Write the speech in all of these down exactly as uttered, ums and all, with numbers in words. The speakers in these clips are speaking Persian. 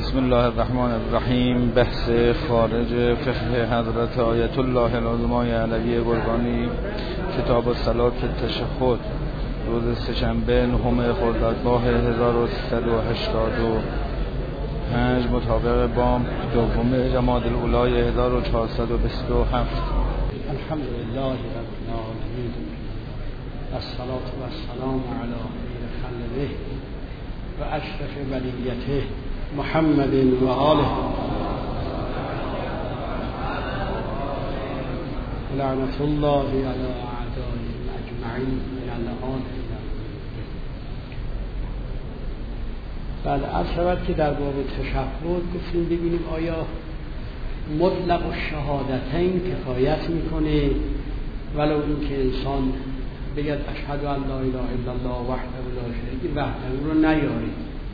بسم الله الرحمن الرحیم. بحث خارج فقه حضرت آیت الله العظمای علوی قربانی، کتاب الصلاة فی التشهد، روز سه‌شنبه نهم خرداد ماه هزار و سیصد و هشتاد و پنج مطابق با دوم جمادی الاولی هزار و چهارصد و بیست و هفت. الحمدلله رب العالمین والصلاة والسلام علی خیر خلقه و اشرف بریته محمد و آله لعنت الله علی اعدائهم اجمعین من الان. بعد عرض شود که در باب تشهد گفتیم ببینیم آیا مطلق الشهادتین کفایت میکنه ولو اینکه انسان بگد اشهد ان لا اله الا الله وحده لا شریک له وحده رو نیاره،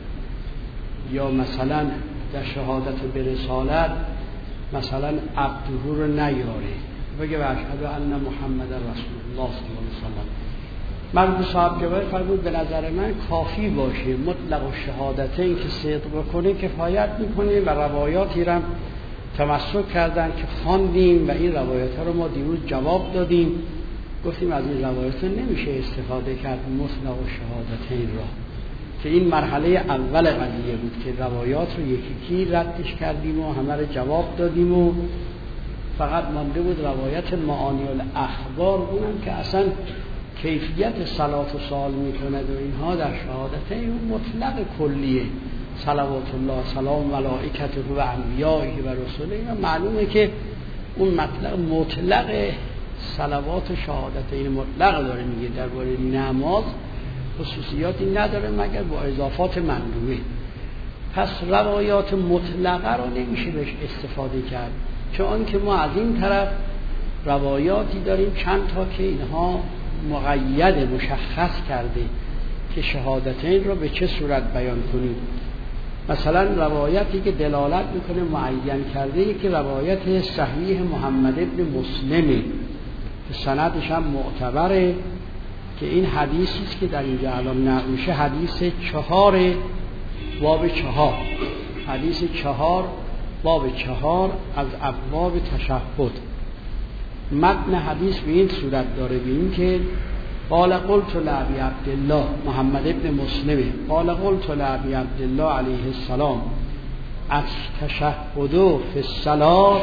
یا مثلا در شهادت به رسالت مثلا عبده رو نیاره بگه اشهد ان محمد رسول الله صلی الله علیه و سلم. مرحوم صاحب جواهر فرمود به نظر من کافی باشه مطلق الشهادتین که صدق بکنه کفایت میکنه و روایاتی را تمسک کردن که خواندیم و این روایت ها رو ما دیروز جواب دادیم، گفتیم از این روایت نمیشه استفاده کرد مطلق الشهادتین را، که این مرحله اول قضیه بود که روایات رو یکی یکی ردش کردیم و همه رو جواب دادیم و فقط مانده بود روایت معانی الاخبار، اونم که اصلا کیفیت صلات و سال میکند و اینها در شهادتین مطلق کلیه، صلوات الله سلام ملائکته و انبیائه و رسوله. و معلومه که اون مطلق مطلق صلوات و شهادتین مطلق داره میگه، درباره نماز خصوصیاتی نداره مگر با اضافات مندوبه. پس روایات مطلقه رو نمیشه بهش استفاده کرد، چون که ما از این طرف روایاتی داریم چند تا که اینها مقید مشخص کرده که شهادتین رو به چه صورت بیان کنیم. مثلا روایتی که دلالت میکنه معین کرده که روایت صحیح محمد ابن مسلمه که سندش هم معتبره، که این حدیثی است که در اینجا الان نقل میشه حدیث چهار باب چهار حدیث چهار باب چهار از ابواب تشهد. متن حدیث به این صورت داره، به این که قال قلت لابی عبدالله محمد ابن مسلمه قال قلت لابی عبدالله علیه السلام از تشهد فی الصلاة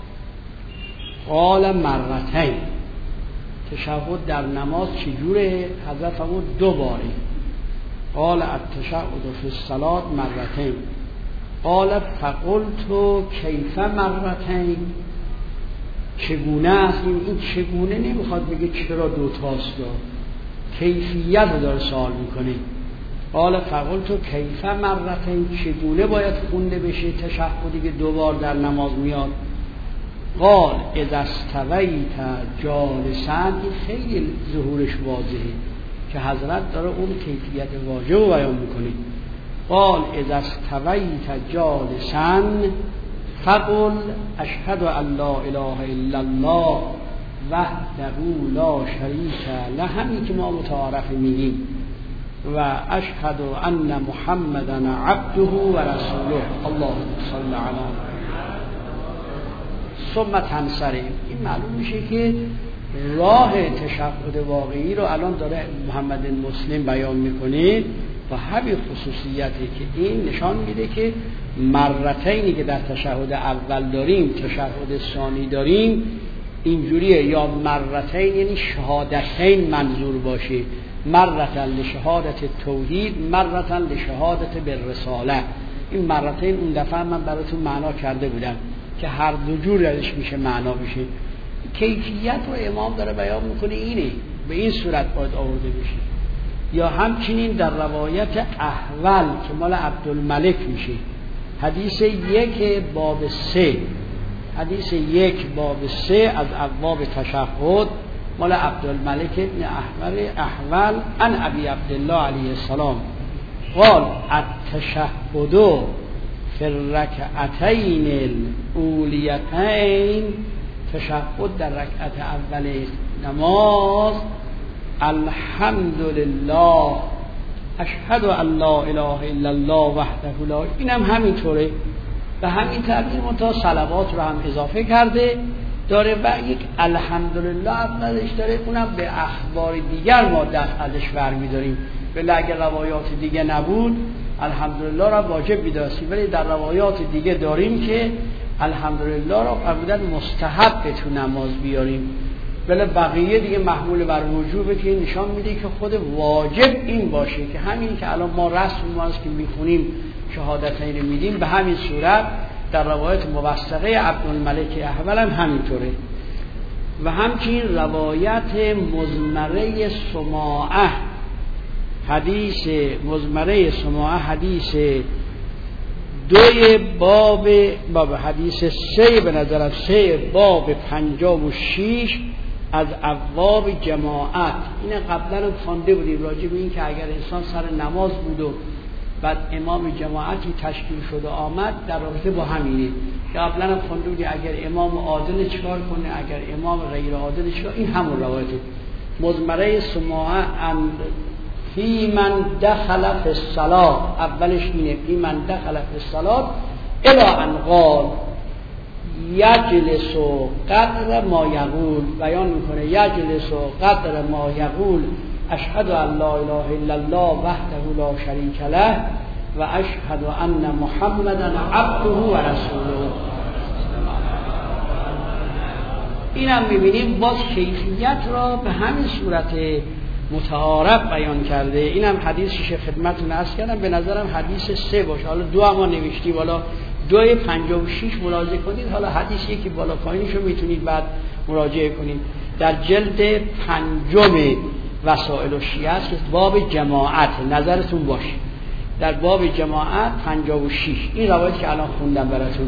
قال مرتین. تشهد در نماز چجوره؟ حضرت فرمود دو باره. قال التشهد فی الصلاة مرتین. قال فقلت کیف مرتین، چگونه است؟ این چگونه نمیخواد بگه چرا دو تاست، کیفیت رو داره سوال میکنه. قال فقلت کیف مرتین، چگونه باید خونده بشه تشهدی که دو بار در نماز میاد؟ قال اذا استویت جالسا، این خیلی ظهورش واضحه که حضرت داره اون کیفیت واجب رو بیان میکنه. قال اذا استویت جالسا فقل اشهد ان لا اله الا الله وحده لا شریک له، همین که ما متعارف میگیم، و اشهد ان محمدن عبده و رسوله اللهم صل علی ثم تنصرف. این معلوم میشه که راه تشهد واقعی رو الان داره محمد مسلم بیان میکنه و همین خصوصیتی که این نشان میده که مرتینی که در تشهد اول داریم تشهد ثانی داریم اینجوریه، یا مرتین یعنی شهادتین منظور باشه، مرتن لشهادت توحید مرتن لشهادت بالرساله. این مرتین اون دفعه من براتون معنا کرده بودم که هر دو جور ازش میشه معنا بشه. کیفیت رو امام داره بیان میکنه اینه، به این صورت باید آورده بشه. یا همچنین در روایت احول که مال عبدالملک میشه، حدیث یک باب سه حدیث یک باب سه از ابواب تشهد مال عبدالملک ابن احول احول عن ابی عبدالله علیه السلام قال التشهد فی الرکعتین الاولیتین، تشهد در رکعت اول نماز الحمدلله اشهد ان لا اله الا الله وحده لا، اینم هم همینطوره به همین ترتیب متا صلوات رو هم اضافه کرده داره و یک الحمدلله اولش داره، اونم به اخبار دیگر ما دست ازش برمی‌داریم. ولی اگر روایات دیگه نبود الحمدلله را واجب می‌داشتیم، ولی در روایات دیگه داریم که الحمدلله را فرمودن مستحب تو نماز بیاریم، ولی بقیه دیگه محمول بر وجوبه که نشان میده که خود واجب این باشه که همین که الان ما رسم ما که میخونیم شهادتین میدیم به همین صورت در روایت موثقه عبدالملک احول هم همینطوره. و همچنین روایت مزمره سماعه، حدیث مزمره سماعه حدیث دوی باب باب حدیث سه به نظرم سه باب پنجاه و شیش از ابواب جماعت. این قبلا خوانده بودیم راجع به این که اگر انسان سر نماز بود و بعد امام جماعتی تشکیل شده آمد در رابطه با همینه که قبلا هم خوانده بودیم اگر امام عادل چیکار کنه، اگر امام غیر عادل چیکار. این همون روایته. مزمره سماعه ان فی من دخل فی الصلاة، اولش اینه فی من دخل فی الصلاة الی ان قال یجلس قدر ما یقول، بیان میکنه یجلس قدر ما یقول اشهد ان لا اله الا الله وحده لا شریک له و اشهد ان محمدا عبده و رسوله. اینم میبینیم باز کیفیت را به همین صورت متعارف بیان کرده. اینم حدیثش خدمتتون عرض کردم، به نظرم حدیث سه باشه، حالا دو اما نوشتی بالا دوی پنجاه و شیش مراجعه کنید، حالا حدیث یکی بالا پایینشو میتونید بعد مراجعه کنید. در جلد پنجم وسائل الشیعه است که باب جماعت، نظرتون باشه در باب جماعت پنجاه و شیش این روایت که الان خوندم براتون.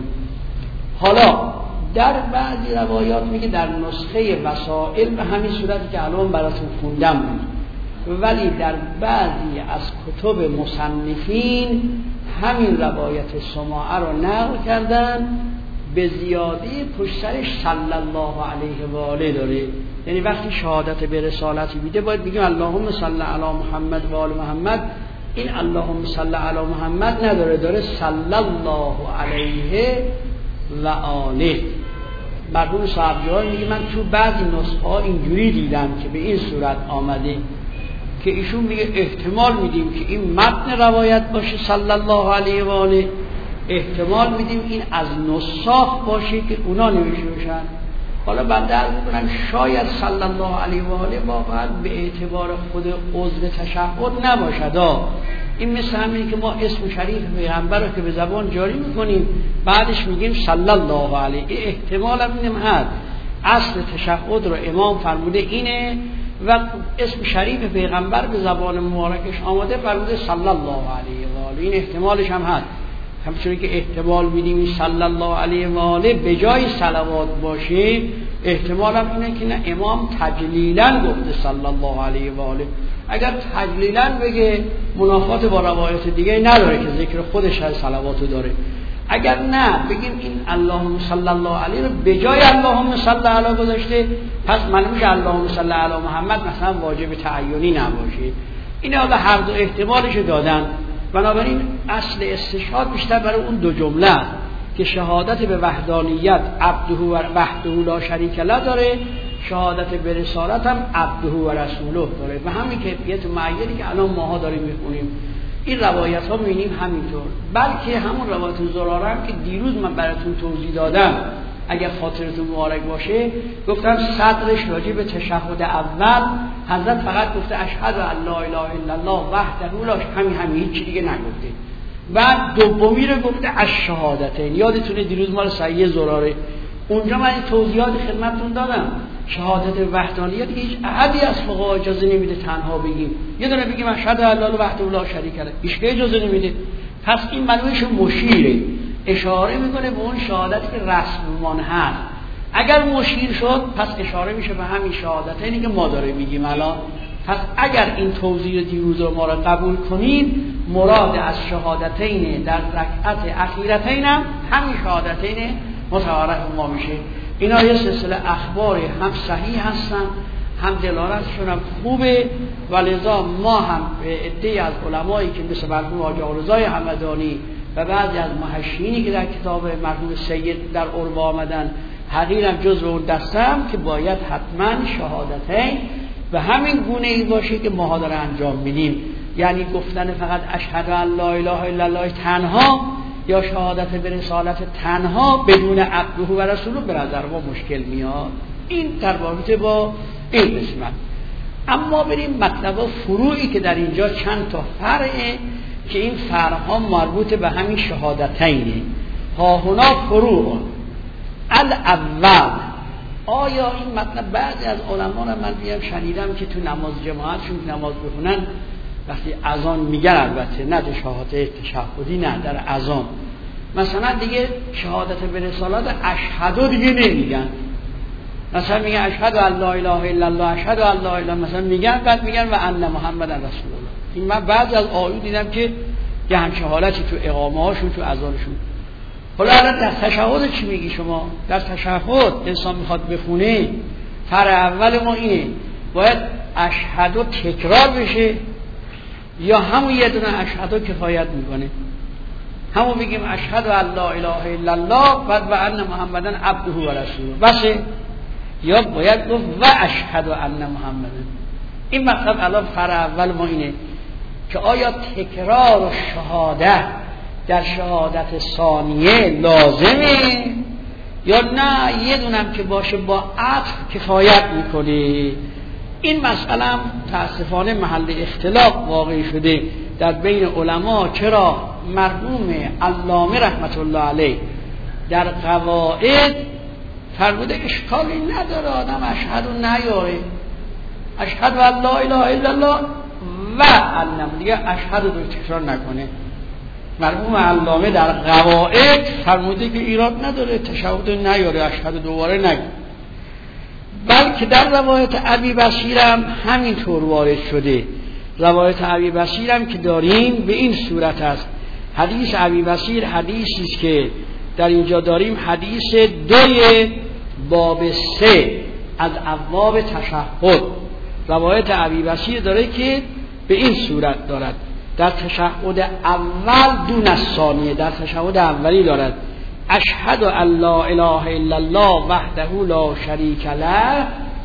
حالا در بعضی روایات میگه در نسخه وسائل به همین صورتی که الان براتون خوندم بود، ولی در بعضی از کتب مصنفین همین روایت سماعه رو نقل کردن به زیاده پشت سرش صلی الله علیه و آله داره. یعنی وقتی شهادت به رسالتی میده باید بگیم اللهم صل علی محمد و آل محمد. این اللهم صل علی محمد نداره، داره صلی الله علیه و آله. مرحوم صاحب جلال میگه من تو بعضی نسخه ها اینجوری دیدم که به این صورت آمده که ایشون میگه احتمال میدیم که این متن روایت باشه صلی الله علیه و آله، احتمال میدیم این از نساخ باشه که اونا نوشته باشن. حالا بنده عرض میکنم شاید صلی الله علیه و آله واقعا به اعتبار خود عضو تشهد نباشد. این مثل همینه که ما اسم شریف پیغمبر رو که به زبان جاری میکنیم بعدش میگیم صلی الله علیه، احتمال هم اینم هست اصل تشهد رو امام فرموده اینه و اسم شریف پیغمبر به زبان مبارکش آمده فرموده صلی الله علیه و آله. این احتمالش هم هست، همچنین که احتمال میدیم صلی الله علیه و آله به جای صلوات باشه، احتمال هم اینه که نه امام تجلیلا گفته صلی الله علیه و آله. اگر تجلیلا بگه منافات با روایت دیگه نداره که ذکر خودش از صلواتو داره. اگر نه بگیم این اللهم صلی الله علیه رو به جای اللهم صلی علی گذاشته، پس معلومه که اللهم صلی علی محمد مثلا واجب تعیینی نباشه. این حالا هر دو احتمالش دادن. بنابراین اصل استشهاد بیشتر برای اون دو جمله که شهادت به وحدانیت عبده و وحده لا شریک له داره، شهادت به رسالت هم عبده و رسوله داره و همین کیفیت معینی که الان ماها داریم میخونیم. این روایت ها میبینیم همینطور، بلکه همون روایت زراره هم که دیروز من براتون توضیح دادم اگر خاطرتون مبارک باشه گفتم صدرش راجع به تشهد اول حضرت فقط گفته اشهد ان لا اله الا الله وحده لا همین همین هیچ دیگه نگفته. بعد دومی رو گفته الشهادتین. یادتونه دیروز مال صحیح زراره اونجا من این توضیحات خدمتتون دادم. شهادت وحدانیت که هیچ احدی از فقها اجازه نمیده تنها بگیم، یه دونه بگیم اشهد ان لا اله وحده لا شریک له، هیچ که اجازه نمیده. پس این معنیش مشیره، اشاره میکنه به اون شهادتی که رسمان هست. اگر مشیر شد پس اشاره میشه به همین شهادتینی که ما داره میگیم الان. پس اگر این توضیح دیروز رو ما را قبول کنید، مراد از شهادتین در رکعت اخیرتین هم همین شهادتین متعارف ما میشه. اینا یه سلسله اخبار هم صحیح هستن هم دلالتشون هم خوبه و لذا ما هم به عده‌ای از علمایی که مثل مرحوم حاجی رضای همدانی و بعضی از محشینی که در کتاب مرحوم سید در عرب آمدن حقیقا جزو اون دستم که باید حتما شهادتین و همین گونه ای باشه که ما داره انجام میدیم، یعنی گفتن فقط اشهد ان لا اله الا الله تنها یا شهادت به رسالت تنها بدون عبده و رسوله به نظر ما مشکل میاد. این در رابطه با این قسمت. اما بریم مطلب و فروعی که در اینجا چند تا فرعه که این فرعها مربوط به همین شهادتینه. ها هنا فروع الاول. آیا این مطلب بعضی از علما را من بیام شنیدم که تو نماز جماعتشون نماز بخونن وقتی اذان میگن، البته نه در شهادت تشهدی، نه در اذان مثلا دیگه شهادت به رسالت اشهد دیگه نمیگن، مثلا میگن اشهد ان لا اله الا الله، اشهد ان لا اله، مثلا میگن بعد میگن و ان محمد رسول الله. این من بعضی از آیات دیدم که یه همچین حالتی تو اقامه هاشون تو اذانشون. حالا الان در تشهد چی میگی شما؟ در تشهد انسان میخواد بخونه فرع اول ما اینه باید اشهد تکرار بشه یا همون یه دونه اشهد کفایت میکنه؟ همون بگیم اشهد ان لا اله الا الله بعد و ان محمدن عبده و رسوله بسه، یا باید گفت و اشهد ان محمدن؟ این مطلب الان فرع اول ما اینه که آیا تکرار و شهادت در شهادت ثانیه لازمه یا نه یه دونم که باشه با عطف کفایت میکنه؟ این مسئله هم تأسفانه محل اختلاف واقع شده در بین علما. چرا؟ مرحوم علامه رحمت الله علیه در قواعد فرموده اشکالی نداره آدم اشهد و نیاره، اشهد ان لا اله الا الله و علم دیگه اشهد رو تکرار نکنه. مرحوم علامه در قواعد فرموده که ایراد نداره تشهد نیاره، اشهد دوباره نگه. بلکه در روایت ابی بصیر هم همینطور وارد شده. روایت ابی بصیر هم که داریم به این صورت است. حدیث ابی بصیر حدیثی است که در اینجا داریم، حدیث دوی باب سه از ابواب تشهد. روایت ابی بصیر داره که به این صورت دارد: در تشهد اول دون از ثانیه، در تشهد اولی دارد اشهد ان لا اله الا الله وحده لا شریک له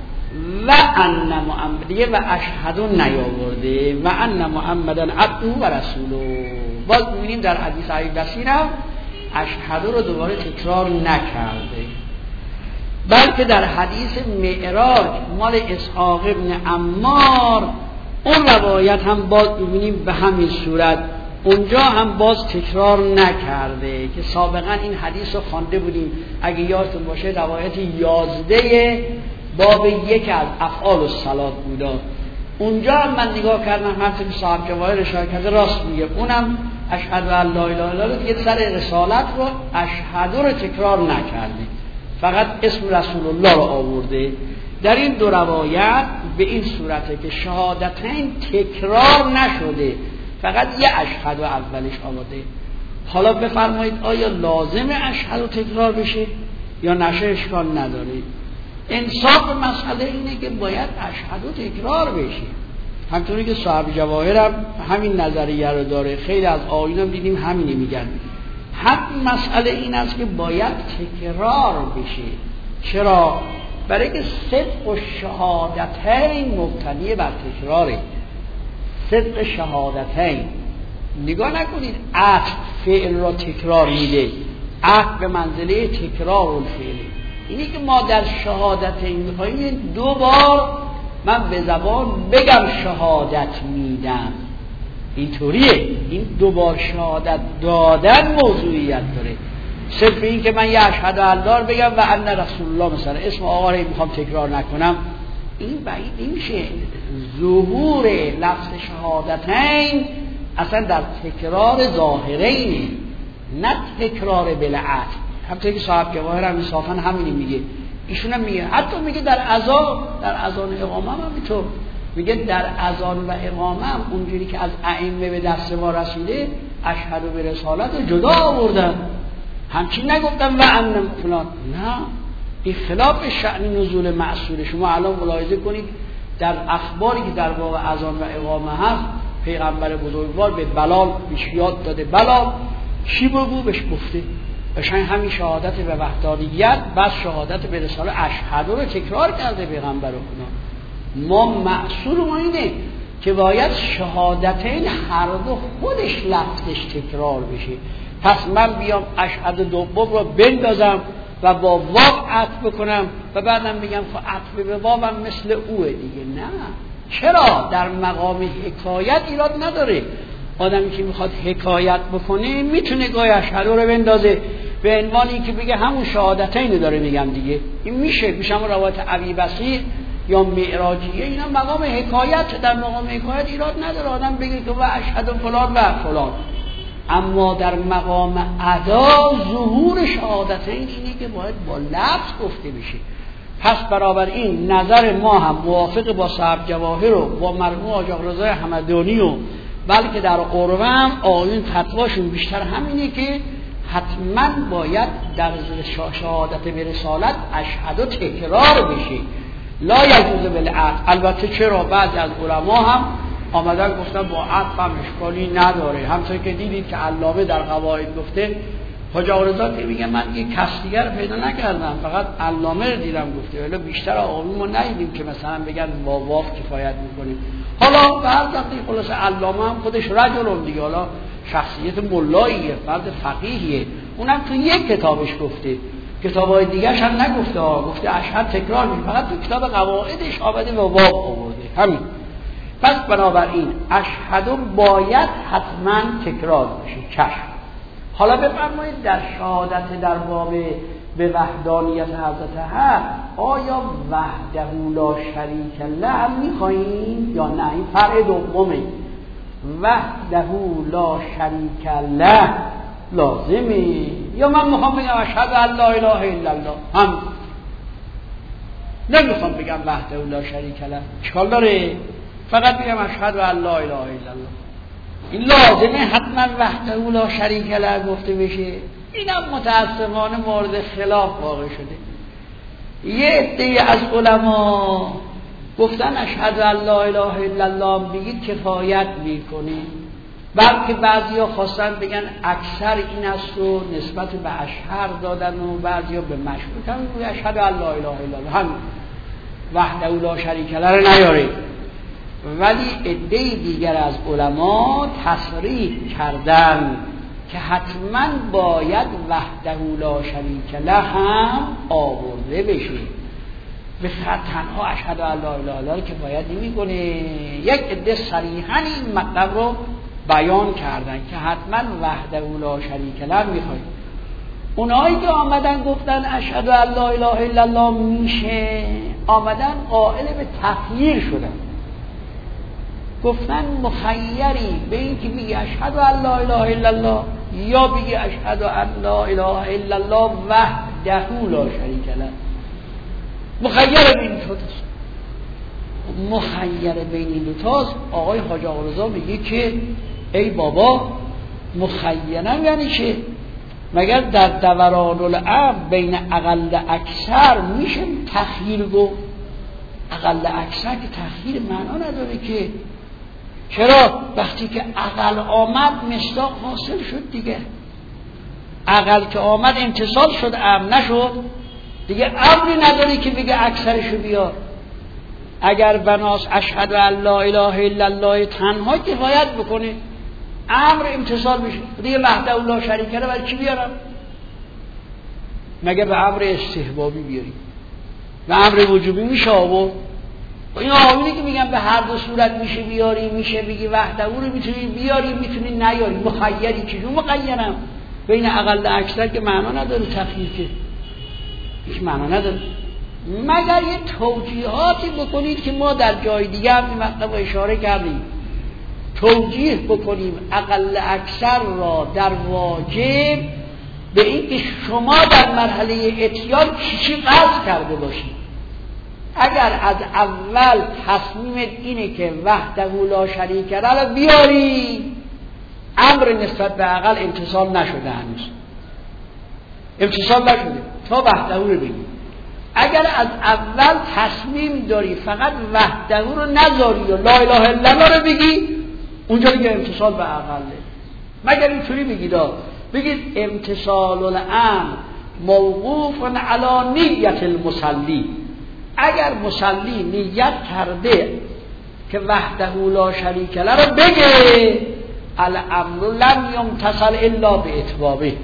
و ان محمد و اشهد نیاورده و ان محمدن عبده و رسوله. باز می‌بینیم در حدیث ابی بصیر هم اشهد رو دوباره تکرار نکرده، بلکه در حدیث معراج مال اسحاق ابن عمار اون روایت هم باز می‌بینیم به همین صورت، اونجا هم باز تکرار نکرده که سابقا این حدیث رو خوانده بودیم اگه یادتون باشه، روایت یازده باب یک از افعال الصلات بود. اونجا هم من نگاه کردم همونطور که صاحب جواهر اشاره کرده راست میگه، اونم اشهد ان لا اله الا الله دیگه سر رسالت رو اشهد رو تکرار نکرده، فقط اسم رسول الله رو آورده. در این دو روایت به این صورته که شهادتین تکرار نشده، فقط یه اشهد و اولش آمده. حالا بفرمایید آیا لازم اشهد و تکرار بشه یا نشه؟ اشکال نداره. انصاف مسئله اینه که باید اشهد و تکرار بشه، همطوری که صاحب جواهر هم همین نظریه رو داره. خیلی از آیین هم دیدیم همینی میگن. حق مسئله این است که باید تکرار بشه. چرا؟ برای که صدق و شهادتین مبتنی بر تکراره. صدق شهادتین، نگاه نکنید عطف فعل را تکرار میده، عطف به منزله تکرار الفعل. اینی که ما در شهادتین میخواییم دو بار من به زبان بگم شهادت میدم، اینطوریه. این دو بار شهادت دادن موضوعیت داره. صرف این که من یه اشهد الله بگم و ان رسول الله مثلا اسم آقا رو میخوام تکرار نکنم، این بعید نمیشه. ظهور لفظ شهادتین اصلا در تکرار ظاهرینه، نه تکرار بلعت. همطوری که صاحب جواهر هم انصافا همینی میگه، ایشون هم میگه، حتی میگه در اذان، در اذان اقامه هم اینطور میگه، در اذان و اقامه هم اونجوری که از ائمه به دست ما رسیده اشهد به رسالت جدا آوردن، همچین نگفتم و ان فلان، نه این خلاف شأن نزول معصول. شما الان ملاحظه کنید در اخباری که در باب اذان و اقامه هست، پیغمبر بزرگوار به بلال بهش یاد داده بلال چی بگو، بهش گفته قشنگ همین شهادت به وحدانیت بس شهادت به رسالت اشهد رو تکرار کرده پیغمبر خدا. ما معصول ما اینه که باید شهادتین هر دو خودش لفظش تکرار بشه. پس من بیام اشهد دوم رو بندازم و با واو عطف بکنم و بعدم بگم خب عطف به واوم مثل اوه دیگه. نه، چرا؟ در مقام حکایت ایراد نداره. آدمی که میخواد حکایت بکنه میتونه گاهی اشهد رو بندازه به عنوانی که بگه همون شهادتین داره میگم دیگه. این میشه میشه همون روایت ابی بصیر یا معراجیه، اینا مقام حکایت. در مقام حکایت ایراد نداره آدم بگه که و اشهد فلان و فلان. اما در مقام ادا ظهور شهادتین اینه که باید با لفظ گفته بشه. پس برابر این نظر ما هم موافق با صاحب جواهر و با مرحوم حاج آقا رضا همدانی و بلکه در قربه هم آیون فتواشون بیشتر همینه که حتما باید در شهادت به رسالت اشهد تکرار بشه، لا یجوز بالعطف. البته چرا بعضی از علما هم آمدن گفتن با عطف هم اشکالی نداره. همطور که دیدید که علامه در قواعد گفته حاج آقا رضا که میگه من یه کس دیگر پیدا نکردم، فقط علامه رو دیدم گفته، ولی بیشتر آقایون ما ندیدیم که مثلا بگن با واو کفایت میکنیم. حالا به هر وقتی خلاص علامه هم خودش رجل دیگه، حالا شخصیت ملاییه، فرد فقیهیه، اونم تو یک کتابش گفته، کتابای دیگرش هم نگفته ها، گفته اشهد تکرار میشه، فقط تو کتاب قواعدش آمده و واو آورده همین. پس بنابراین اشهد باید حتما تکرار بشه. چشم. حالا بفرمایید در شهادت در باب به وحدانیت حضرت حق آیا وحده لا شریک له هم میخواییم یا نه؟ این فرع دومه. وحده لا شریک له لازمه یا من میخوام بگم اشهد ان لا اله الا الله؟ هم نمیخوام بگم وحده لا شریک له، اشکال داره؟ فقط بگم اشهد ان لا اله الا الله. این لازمه حتما وحده لا شریک له گفته بشه؟ اینم متاسفانه مورد خلاف واقع شده. یه عده از علما گفتن اشهد ان لا اله الا الله بگید کفایت میکنه، بلکه بعضیا خواستن بگن اکثر این است و نسبت به اشهر دادن و بعضیا به مشهور کردن اشهد ان لا اله الا الله، هم وحده لا شریک له رو نیاره. ولی عده دیگر از علما تصریح کردن که حتما باید وحده لا شریک له هم آورده بشه. به فقط تنها اشهد ان لا اله الا الله کفایت نمی‌کنه. یک عده صریحاً این مطلب رو بیان کردن که حتما وحده لا شریک له می‌خواید. اونایی که آمدن گفتن اشهد ان لا اله الا الله میشه، آمدن قائل به تخییر شدن، گفتن مخیری به این که بگی اشهد ان لا اله الا الله یا بگی اشهد ان لا اله الا الله وحده لا شریک له. مخیر بین دو تاست. مخیر بین این دو تاست. آقای حاج آقا رضا میگه که ای بابا مخیرم یعنی چه؟ مگر در دوران الامر بین اقل اکثر میشه تخییر گفت؟ اقل اکثر که تخییر معنا نداره که. چرا؟ وقتی که اقل آمد مصداق حاصل شد دیگه. اقل که آمد امتصال شد، امر نشد دیگه. امری نداری که بگه اکثرشو بیار. اگر بناس اشهد ان لا اله الا الله تنها کفایت بکنه، امر امتصال بشه دیگه. وحده لا شریک له برای چی بیارم؟ مگه به امر استحبابی بیاری؟ به امر وجوبی میشه آورد؟ این آیونی که میگن به هر دو صورت میشه بیاری، میشه بگی وحده رو میتونی بیاری میتونی نیاری. مخیری چیزو مخیرم بین اقل اکثر که معنا نداره، تخییر که هیچ معنا نداره، مگر یه توجیهاتی بکنید که ما در جای دیگه هم این مطلب اشاره کردیم. توجیه بکنیم اقل اکثر را در واجب به این که شما در مرحله اتیان چی قصد کرده باشید. اگر از اول تصمیمت اینه که وحده لا شریک له رو بیاری، امر نسبت به اقل امتصال نشده، هنوز امتصال نشده تا وحده رو بگی. اگر از اول تصمیم داری فقط وحده رو نذاری و لا اله الا الله رو بگی، اونجا دیگه امتصال به عقله. مگر اینطوری بگید بگید امتصال الامر موقوف علی نیت المصلی. اگر مصلی نیت کرده که وحده لا شریک له رو بگه، الامر لم یمتثل الا باتباعه،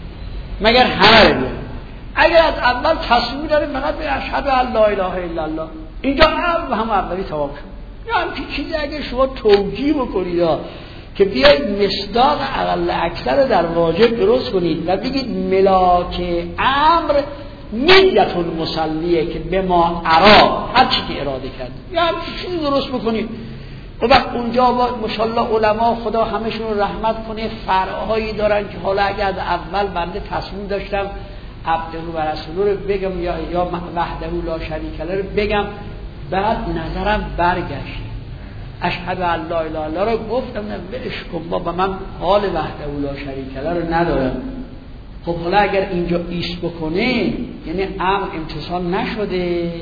مگر همه رو بگه. اگر از اول تصمیم داره فقط به اشهد ان لا اله الا الله، اینجا هم هم اولی تمام شد. یا همچین چیزی اگر شما توجیه بکنید که بیایید مصداق اقل اکثر رو در واجب درست کنید و بگید ملاک امر نیت المصلیه که به ما اراد، هر چی که اراده کرد یا همچین چیزی درست بکنید. و وقت اونجا با ماشاءالله علما خدا همشون رو رحمت کنه فرعهایی دارن که حالا اگر از اول بنده تصمیم داشتم عبده و رسوله رو بگم یا یا وحده لا شریک له رو بگم، بعد نظرم برگشت اشهد ان لا اله الا الله رو گفتم، نه ولش کن بابا من حال وحده لا شریک له رو ندارم. خب حالا اگر اینجا ایست بکنه یعنی امر امتصال نشده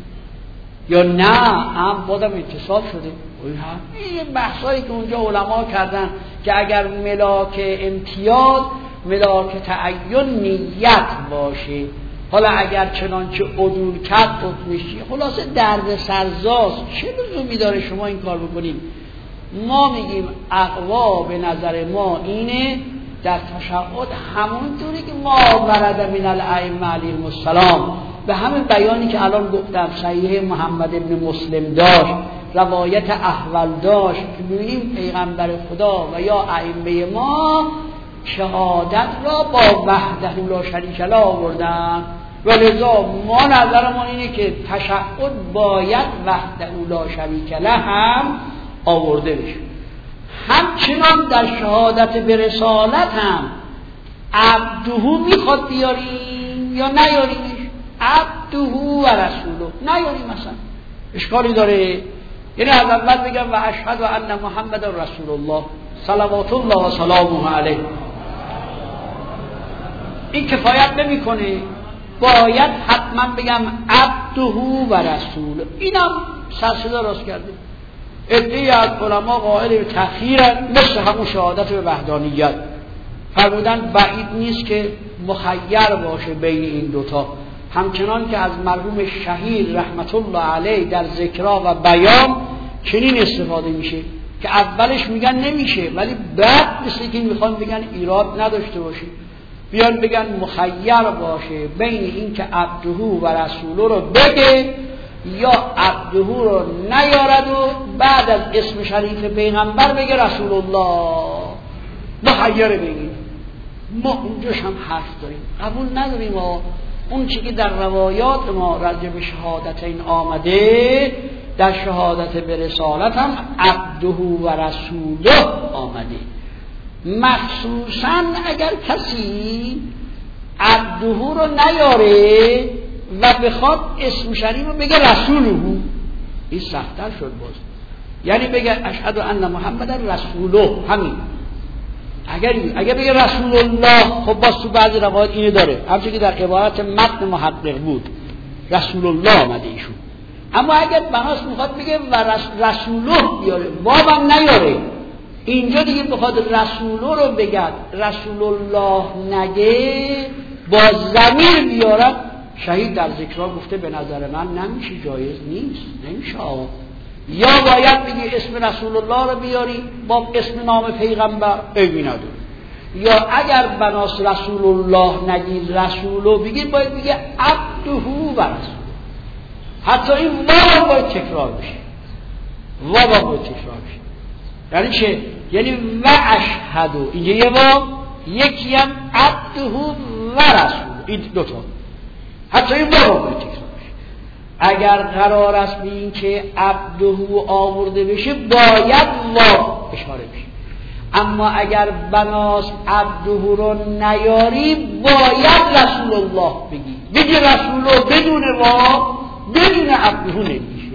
یا نه امر بادم امتصال شده. این بحثایی که اونجا علما کردن که اگر ملاک امتیاز ملاک تعین نیت باشه، حالا اگر چنانچه عدول کرد حکمشی، خلاصه درد سرزاست، چه لزومی داره شما این کار بکنید؟ ما میگیم اقوا به نظر ما اینه در تشهد همونطوری که ما ورد من الائمه علیهم السلام به همین بیانی که الان گفتم صحیح محمد ابن مسلم داشت، روایت احول داشت که میگیم پیغمبر خدا و یا ائمه ما شهادت را با وحده لا شریک له آوردن و لذا ما نظرمان اینه که تشهد باید وحده لا شریک له هم آورده بشه. همچنان در شهادت به رسالت هم عبده میخواد بیاریم یا نیاریمش، عبده و رسوله نیاریم مثلا اشکالی داره؟ یعنی از اول بگم و اشهد ان محمد رسول الله صلوات الله و سلامه علیه، این کفایت نمیکنه، باید حتما بگم عبده و رسول. اینم سرصدا راست کرده. عده‌ای از علما قائل به تأخیرن، مثل همون شهادت به وحدانیت فرمودن بعید نیست که مخیر باشه بین این دوتا، همچنان که از مرحوم شهید رحمت الله علیه در ذکرا و بیان چنین استفاده میشه که اولش میگن نمیشه ولی بعد مثل که میخوان بگن ایراد نداشته باشه، بیان بگن مخیر باشه بین این که عبده و رسوله رو بگه یا عبده رو نیارد و بعد از اسم شریف پیغمبر بگه رسول الله، مخیر بگید. ما اونجاش هم حرف داریم، قبول نداریم ما اون چی که در روایات ما راجع به شهادت این آمده در شهادت به رسالت هم عبده و رسوله آمده. مخصوصا اگر کسی عبده رو نیاره و بخواد اسم شریف رو بگه رسوله، این سخت‌تر شد باز، یعنی بگه اشهد ان محمد رسوله، همین. اگر اگر بگه رسول الله، خب باز تو بعضی روایات اینو داره، همچنین که در عبارت متن محقق بود رسول الله آمده ایشون. اما اگر بناس میخواد بگه و رسوله بیاره، بابم نیاره، اینجا دیگه بخواد رسوله رو بگه رسول الله نگه، با ضمیر بیاره. شهید در ذکرها گفته به نظر من نمیشه، جایز نیست، نمیشه. یا باید بگی اسم رسول الله رو بیاری با اسم نام پیغمبر، ایبی نداره. یا اگر بناس رسول الله نگی رسولو بگی، باید بگی عبده و رسول. حتی این واو باید تکرار بشه، واو باید تکرار بشه. یعنی چه؟ یعنی و اشهدو، اینجا یه واو، یکی هم عبده و رسول، این دوتا. حتی این واو باید تکرار بشه. اگر قرار است به این که عبده آورده بشه، باید واو اشاره بشه. اما اگر بناس عبده رو نیاری، باید رسول الله بگی. بگی رسول الله بدون واو، بدون عبده نمیشه.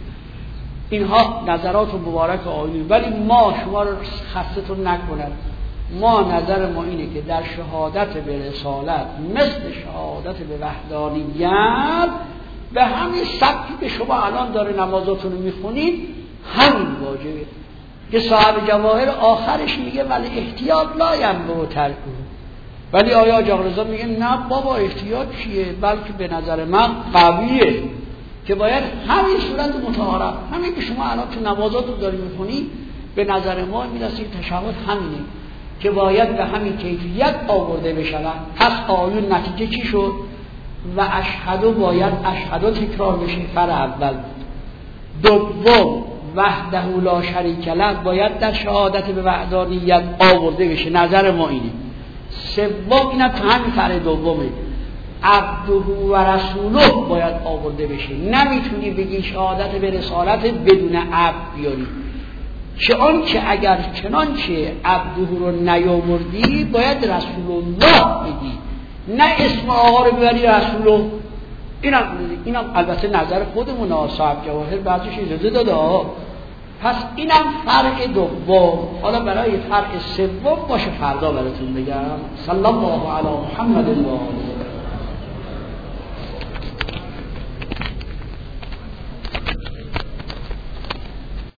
اینها نظرات مبارک آیین، ولی ما شما رو خستتون نکنن. ما نظر ما اینه که در شهادت به رسالت مثل شهادت به وحدانیت به همین سبکی که شما الان داره نمازاتون رو میخونید همین واجبه. که صاحب جواهر آخرش میگه ولی احتیاط لا ینبغی ترکه، ولی آیا آقا رضا میگه نه بابا احتیاط چیه، بلکه به نظر من قویه که باید همین صورت مطهرت، همین که شما الان تو نمازاتون داری میخونید به نظر ما میرسه تشهد همینه که باید به همین کیفیت آورده بشود. پس آیون نتیجه چی شد؟ و اشهدو باید اشهدو تکرار بشه فر اول. دوم وحده لا شریک له باید در شهادت به وحدانیت آورده بشه، نظر ما اینه. سوم اینم تو همین فر دومه، عبده و رسوله باید آورده بشه. نمیتونی بگی شهادت به رسالت بدون عبد بیاری، چه آن که اگر چنانچه عبده رو نیاوردی باید رسول الله بگی، نه اسم آقا رو ببری رسول. اینم اینم البته نظر خودمون، صاحب جواهر بعضیش اجازه داده. پس اینم فرع دوم. حالا برای فرع سوم باشه فردا براتون بگم. صلی الله علی محمد و آله.